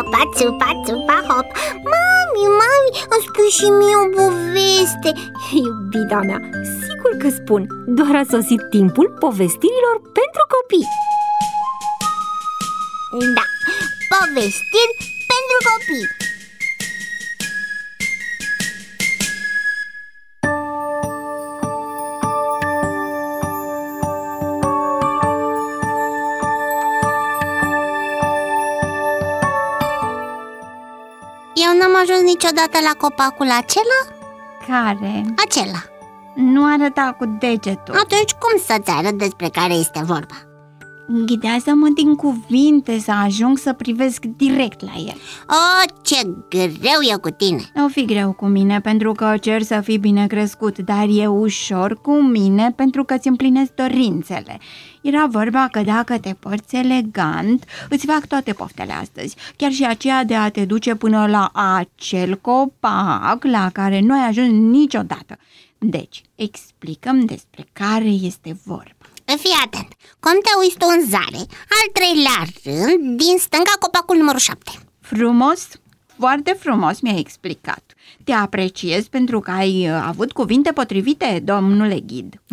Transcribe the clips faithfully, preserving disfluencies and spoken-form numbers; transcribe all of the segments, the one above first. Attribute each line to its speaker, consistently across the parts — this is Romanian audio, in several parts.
Speaker 1: hopa, țupa, țupa, hop. Mami, mami, îmi spui și mie o poveste.
Speaker 2: Iubita mea, sigur că spun. Doar a sosit timpul povestirilor pentru copii.
Speaker 1: Da, povestiri pentru copii. Eu n-am ajuns niciodată la copacul acela?
Speaker 3: Care?
Speaker 1: Acela.
Speaker 3: Nu arăta cu degetul.
Speaker 1: Atunci cum să-ți arăt despre care este vorba?
Speaker 3: Ghidează-mă din cuvinte să ajung să privesc direct la el.
Speaker 1: O, ce greu e cu tine.
Speaker 3: O fi greu cu mine pentru că cer să fii bine crescut, dar e ușor cu mine pentru că îți împlinesc dorințele. Era vorba că dacă te porți elegant, îți fac toate poftele astăzi, chiar și aceea de a te duce până la acel copac la care nu ai ajuns niciodată. Deci, explicăm despre care este vorba.
Speaker 1: Fii atent, cum te uiți tu în zare, al treilea rând, din stânga copacul numărul șapte.
Speaker 3: Frumos, foarte frumos mi-ai explicat. Te apreciez pentru că ai avut cuvinte potrivite, domnule ghid.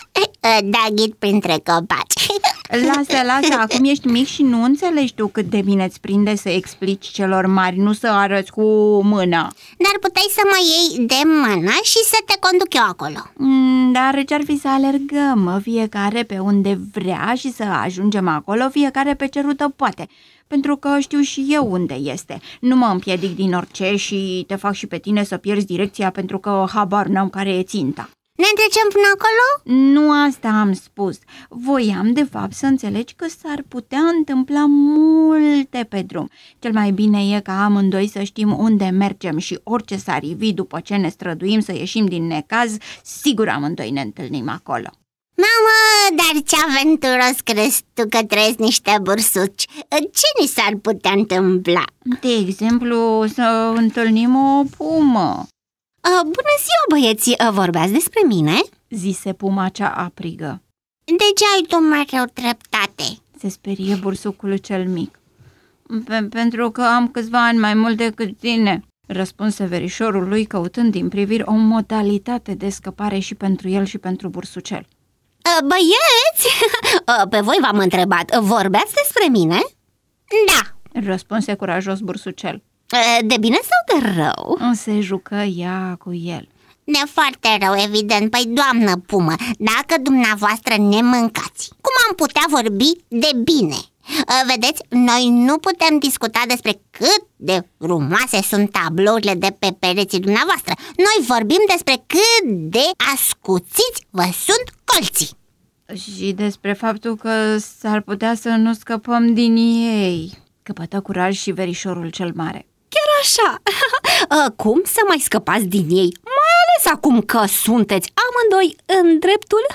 Speaker 1: Da, ghid printre copaci.
Speaker 3: Lasă, lasă, acum ești mic și nu înțelegi tu cât de bine îți prinde să explici celor mari, nu să arăți cu mâna.
Speaker 1: Dar puteai să mă iei de mână și să te conduc eu acolo.
Speaker 3: mm, Dar ce-ar fi să alergăm fiecare pe unde vrea și să ajungem acolo fiecare pe ce rută poate? Pentru că știu și eu unde este. Nu mă împiedic din orice și te fac și pe tine să pierzi direcția pentru că habar n-am care e ținta.
Speaker 1: Ne întrecem până acolo?
Speaker 3: Nu asta am spus. Voiam de fapt să înțelegi că s-ar putea întâmpla multe pe drum. Cel mai bine e ca amândoi să știm unde mergem și orice s-ar ivi după ce ne străduim să ieșim din necaz, sigur amândoi ne întâlnim acolo.
Speaker 1: Mamă, dar ce aventuros crezi tu că trăiesc niște bursuci. Ce ni s-ar putea întâmpla?
Speaker 3: De exemplu, să întâlnim o pumă.
Speaker 2: Bună ziua, băieți, vorbeați despre mine?
Speaker 3: Zise puma cea aprigă.
Speaker 1: De ce ai tu mereu dreptate?
Speaker 3: Se sperie bursucul cel mic. Pentru că am câțiva ani mai mult decât tine, răspunse verișorul lui, căutând din priviri o modalitate de scăpare și pentru el și pentru bursucel.
Speaker 2: Băieți, pe voi v-am întrebat, vorbeați despre mine?
Speaker 1: Da,
Speaker 3: răspunse curajos bursucel.
Speaker 2: De bine sau de rău?
Speaker 3: Se jucă ea cu el.
Speaker 1: De foarte rău, evident. Păi, doamnă pumă, dacă dumneavoastră ne mâncați, cum am putea vorbi de bine? Vedeți, noi nu putem discuta despre cât de frumoase sunt tablourile de pe pereții dumneavoastră. Noi vorbim despre cât de ascuțiți vă sunt colții.
Speaker 3: Și despre faptul că s-ar putea să nu scăpăm din ei, căpătă curaj și verișorul cel mare.
Speaker 2: Chiar așa? Cum să mai scăpați din ei? Mai ales acum că sunteți amândoi în dreptul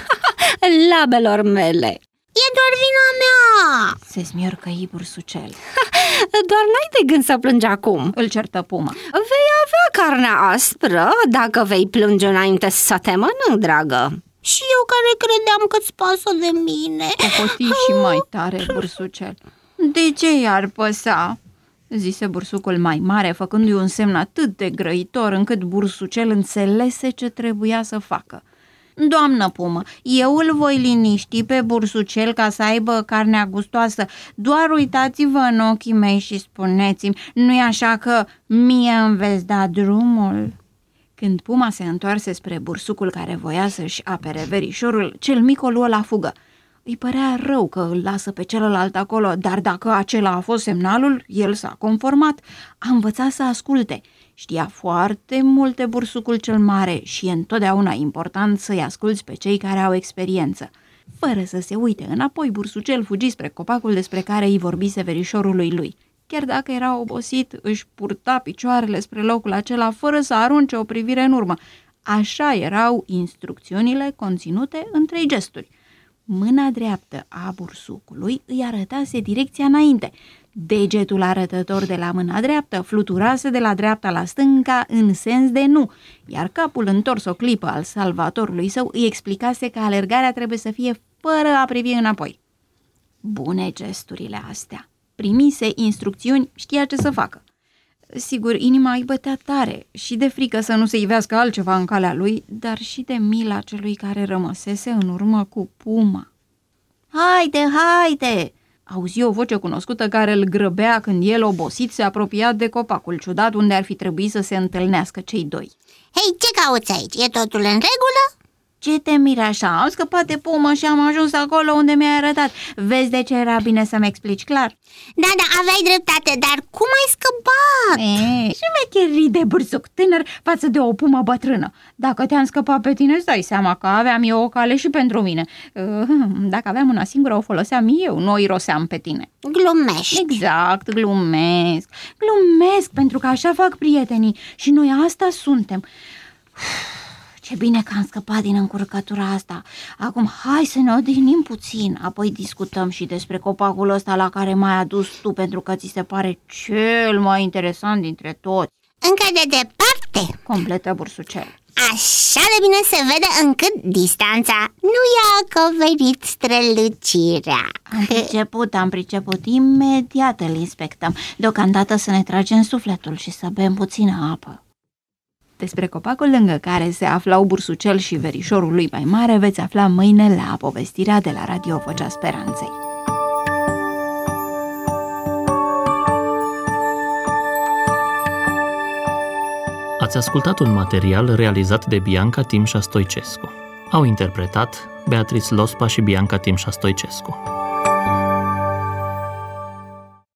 Speaker 2: labelor mele.
Speaker 1: E doar vina mea!
Speaker 3: Se smiorcăi bursucel.
Speaker 2: Doar n-ai de gând să plângi acum,
Speaker 3: îl certă puma.
Speaker 2: Vei avea carnea aspră dacă vei plânge înainte să te mănânc, dragă.
Speaker 1: Și eu care credeam că-ți pasă de mine.
Speaker 3: Copoti și mai tare bursucel. De ce i-ar păsa? Zise bursucul mai mare, făcându-i un semn atât de grăitor încât bursucel înțelese ce trebuia să facă. Doamnă pumă, eu îl voi liniști pe bursucel ca să aibă carnea gustoasă. Doar uitați-vă în ochii mei și spuneți-mi, nu-i așa că mie îmi veți da drumul? Când puma se întoarse spre bursucul care voia să-și apere verișorul, cel mic o luă la fugă. Îi părea rău că îl lasă pe celălalt acolo, dar dacă acela a fost semnalul, el s-a conformat. A învățat să asculte. Știa foarte multe bursucul cel mare și e întotdeauna important să-i asculți pe cei care au experiență. Fără să se uite înapoi, bursucel fugi spre copacul despre care îi vorbise verișorului lui. Chiar dacă era obosit, își purta picioarele spre locul acela fără să arunce o privire în urmă. Așa erau instrucțiunile conținute în trei gesturi. Mâna dreaptă a bursucului îi arătase direcția înainte. Degetul arătător de la mâna dreaptă fluturase de la dreapta la stânga în sens de nu, iar capul întors o clipă al salvatorului său îi explicase că alergarea trebuie să fie fără a privi înapoi. Bune gesturile astea! primise instrucțiuni, știa ce să facă. Sigur, inima îi bătea tare și de frică să nu se ivească altceva în calea lui, dar și de mila celui care rămăsese în urmă cu puma. Haide, haide! Auzi o voce cunoscută care îl grăbea când el, obosit, se apropia de copacul ciudat unde ar fi trebuit să se întâlnească cei doi.
Speaker 1: Hei, ce cauți aici? E totul în regulă?
Speaker 3: Ce te miri așa? Am scăpat de pumă și am ajuns acolo unde mi-ai arătat. Vezi de ce era bine să-mi explici clar?
Speaker 1: Da, da, aveai dreptate, dar cum ai scăpat?
Speaker 3: E, și mecherii de bursuc tânăr față de o pumă bătrână. Dacă te-am scăpat pe tine, îți dai seama că aveam eu o cale și pentru mine. Dacă aveam una singură, o foloseam eu, nu o iroseam pe tine.
Speaker 1: Glumești.
Speaker 3: Exact, glumesc. Glumesc, pentru că așa fac prietenii și noi asta suntem. Ce bine că am scăpat din încurcătura asta. Acum hai să ne odihnim puțin, apoi discutăm și despre copacul ăsta la care m-ai adus tu, pentru că ți se pare cel mai interesant dintre toți.
Speaker 1: Încă de departe,
Speaker 3: completă Bursucel.
Speaker 1: Așa de bine se vede încât distanța nu i-a acoperit strălucirea.
Speaker 3: Am priceput, am priceput, imediat îl inspectăm. Deocamdată să ne tragem sufletul și să bem puțină apă. Despre copacul lângă care se aflau Bursucel și verișorul lui mai mare veți afla mâine la povestirea de la Radio Vocea Speranței.
Speaker 4: Ați ascultat un material realizat de Bianca Timșa Stoicescu. Au interpretat Beatrice Lospa și Bianca Timșa Stoicescu.